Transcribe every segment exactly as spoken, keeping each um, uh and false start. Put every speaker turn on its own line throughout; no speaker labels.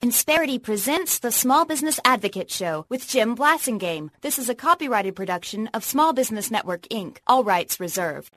Insperity presents the Small Business Advocate Show with Jim Blasingame. This is a copyrighted production of Small Business Network, Incorporated. All rights reserved.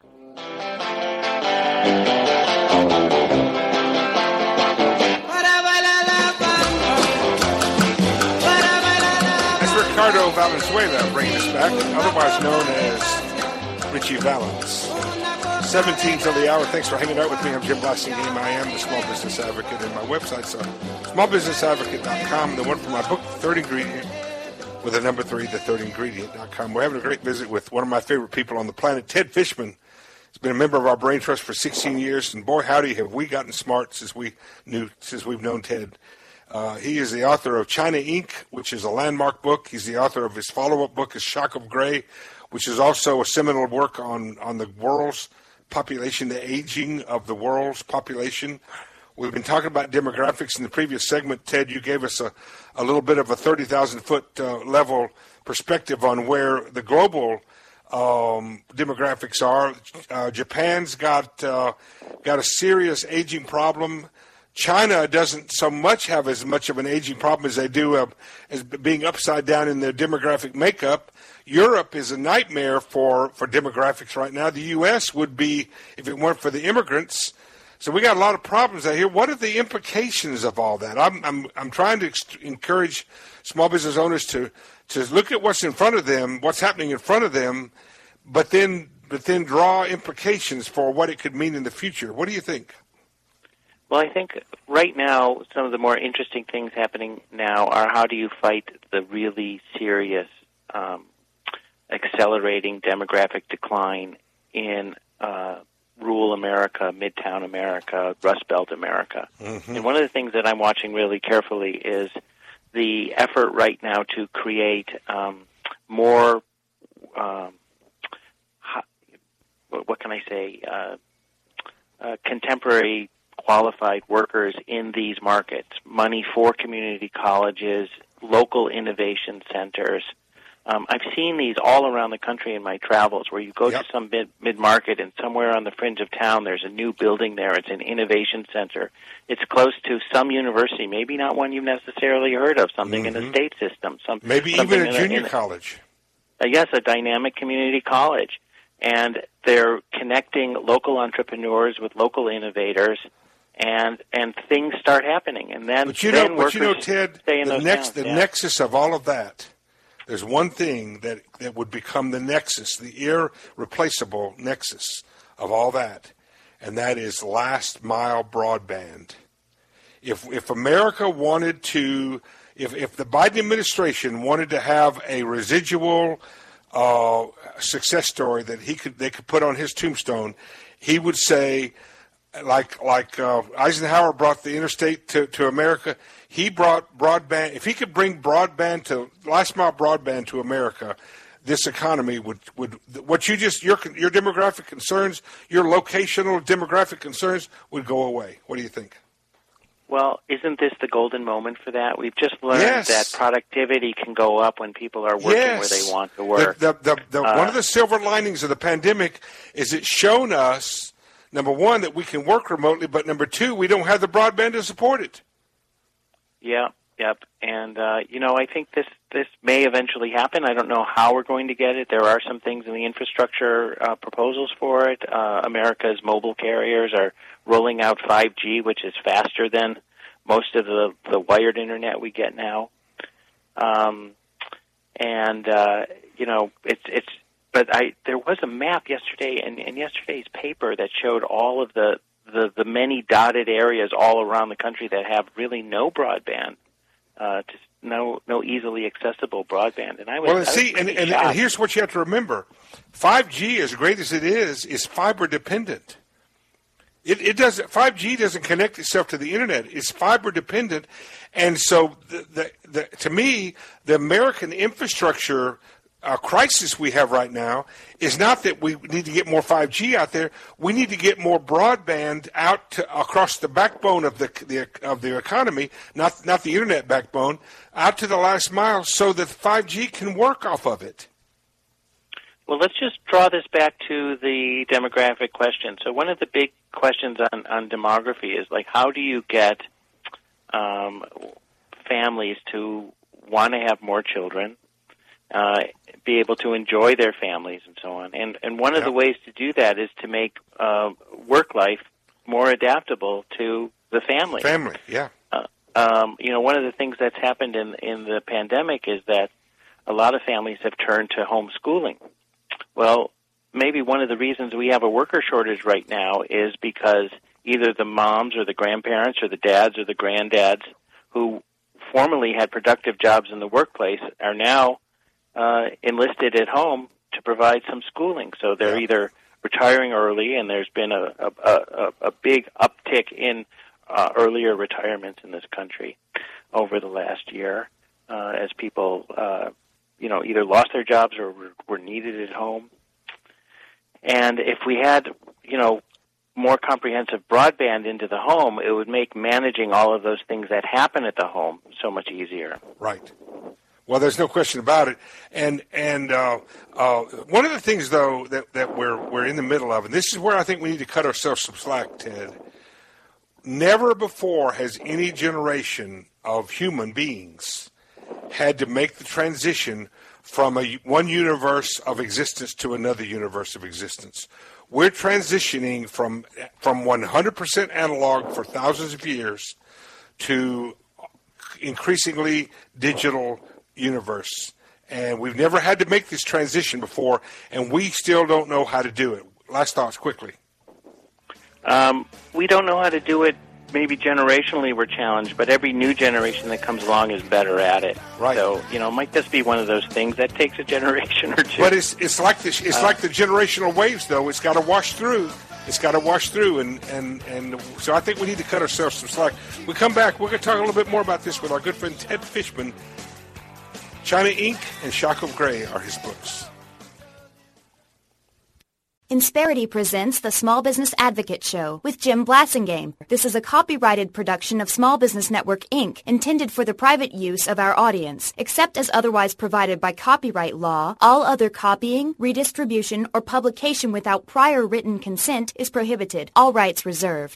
That's Ricardo Valenzuela bringing us back, otherwise known as Richie Valens. seventeen till the hour. Thanks for hanging out with me. I'm Jim Blasingame. I am the Small Business Advocate, and my website's uh, small business advocate dot com. The one for my book, The Third Ingredient, with the number three, the third ingredient dot com. We're having a great visit with one of my favorite people on the planet, Ted Fishman. He's been a member of our Brain Trust for sixteen years, and boy, howdy, have we gotten smart since we knew, since we've known Ted. Uh, he is the author of China Incorporated, which is a landmark book. He's the author of his follow-up book, is Shock of Gray, which is also a seminal work on, on the world's population, the aging of the world's population. We've been talking about demographics in the previous segment. Ted, you gave us a, a little bit of a thirty thousand foot uh, level perspective on where the global um, demographics are. Uh, Japan's got uh, got a serious aging problem. China doesn't so much have as much of an aging problem as they do uh, as being upside down in their demographic makeup. Europe is a nightmare for, for demographics right now. The U S would be if it weren't for the immigrants. So we got a lot of problems out here. What are the implications of all that? I'm I'm I'm trying to ex- encourage small business owners to to look at what's in front of them, what's happening in front of them, but then but then draw implications for what it could mean in the future. What do you think?
Well, I think right now some of the more interesting things happening now are how do you fight the really serious um, accelerating demographic decline in uh, rural America, Midtown America, Rust Belt America. Mm-hmm. And one of the things that I'm watching really carefully is the effort right now to create um, more, um, what can I say, uh, uh, contemporary qualified workers in these markets, money for community colleges, local innovation centers. Um, I've seen these all around the country in my travels where you go yep. to some mid, mid-market and somewhere on the fringe of town there's a new building there. It's an innovation center. It's close to some university, maybe not one you've necessarily heard of, something mm-hmm. in the state system. Some,
maybe even a junior a, college.
A, yes, a dynamic community college. And they're connecting local entrepreneurs with local innovators, and and things start happening. And then,
but you
then
know,
workers
but you know, Ted,
stay in
the,
those
next,
towns.
the
yeah.
nexus of all of that, there's one thing that, that would become the nexus, the irreplaceable nexus of all that, and that is last mile broadband. If if America wanted to, if if the Biden administration wanted to have a residual uh, success story that he could they could put on his tombstone, he would say, like like uh, Eisenhower brought the interstate to, to America, he brought broadband. If he could bring broadband to last mile broadband to America, this economy would, would what you just your your demographic concerns, your locational demographic concerns would go away. What do you think?
Well, isn't this the golden moment for that? We've just learned
yes.
that productivity can go up when people are working
yes.
where they want to work.
The, the, the, the, uh, one of the silver linings of the pandemic is it's shown us, number one, that we can work remotely, but number two, we don't have the broadband to support it.
Yeah, yep. And, uh, you know, I think this, this may eventually happen. I don't know how we're going to get it. There are some things in the infrastructure uh, proposals for it. Uh, America's mobile carriers are rolling out five G, which is faster than most of the, the wired internet we get now. Um, and, uh, you know, it's, it's, but I, there was a map yesterday in, in yesterday's paper that showed all of the, the, the many dotted areas all around the country that have really no broadband, uh, to no, no easily accessible broadband. And I was,
well,
I was
see, and, and, and here's what you have to remember. five G, as great as it is, is fiber dependent. It, it doesn't. five G doesn't connect itself to the internet. It's fiber dependent, and so the, the, the, to me, the American infrastructure uh, crisis we have right now is not that we need to get more five G out there. We need to get more broadband out to, across the backbone of the, the of the economy, not not the internet backbone, out to the last mile, so that five G can work off of it.
Well, let's just draw this back to the demographic question. So one of the big questions on, on demography is, like, how do you get um, families to want to have more children, uh, be able to enjoy their families and so on. And and one of
yep.
the ways to do that is to make uh, work life more adaptable to the family.
Family, yeah.
Uh, um, you know, one of the things that's happened in in the pandemic is that a lot of families have turned to homeschooling. Well, maybe one of the reasons we have a worker shortage right now is because either the moms or the grandparents or the dads or the granddads who formerly had productive jobs in the workplace are now uh, enlisted at home to provide some schooling. So they're
yeah.
either retiring early, and there's been a, a, a, a big uptick in uh, earlier retirements in this country over the last year uh, as people, uh, you know, either lost their jobs or were, were needed at home. And if we had, you know, more comprehensive broadband into the home, it would make managing all of those things that happen at the home so much easier.
Right. Well, there's no question about it. And and uh, uh, one of the things, though, that, that we're we're in the middle of, and this is where I think we need to cut ourselves some slack, Ted. Never before has any generation of human beings had to make the transition from a one universe of existence to another universe of existence. We're transitioning from from one hundred percent analog for thousands of years to increasingly digital universe. And we've never had to make this transition before, and we still don't know how to do it. Last thoughts, quickly.
Um, we don't know how to do it. Maybe generationally we're challenged, but every new generation that comes along is better at it.
Right.
So, you know, it might just be one of those things that takes a generation or two.
But it's it's like this. It's uh, like the generational waves, though. It's got to wash through. It's got to wash through, and, and, and so I think we need to cut ourselves some slack. We come back. We're going to talk a little bit more about this with our good friend Ted Fishman. China Incorporated and Shackled Gray are his books.
Insperity presents the Small Business Advocate Show with Jim Blasingame. This is a copyrighted production of Small Business Network, Incorporated, intended for the private use of our audience. Except as otherwise provided by copyright law, all other copying, redistribution, or publication without prior written consent is prohibited. All rights reserved.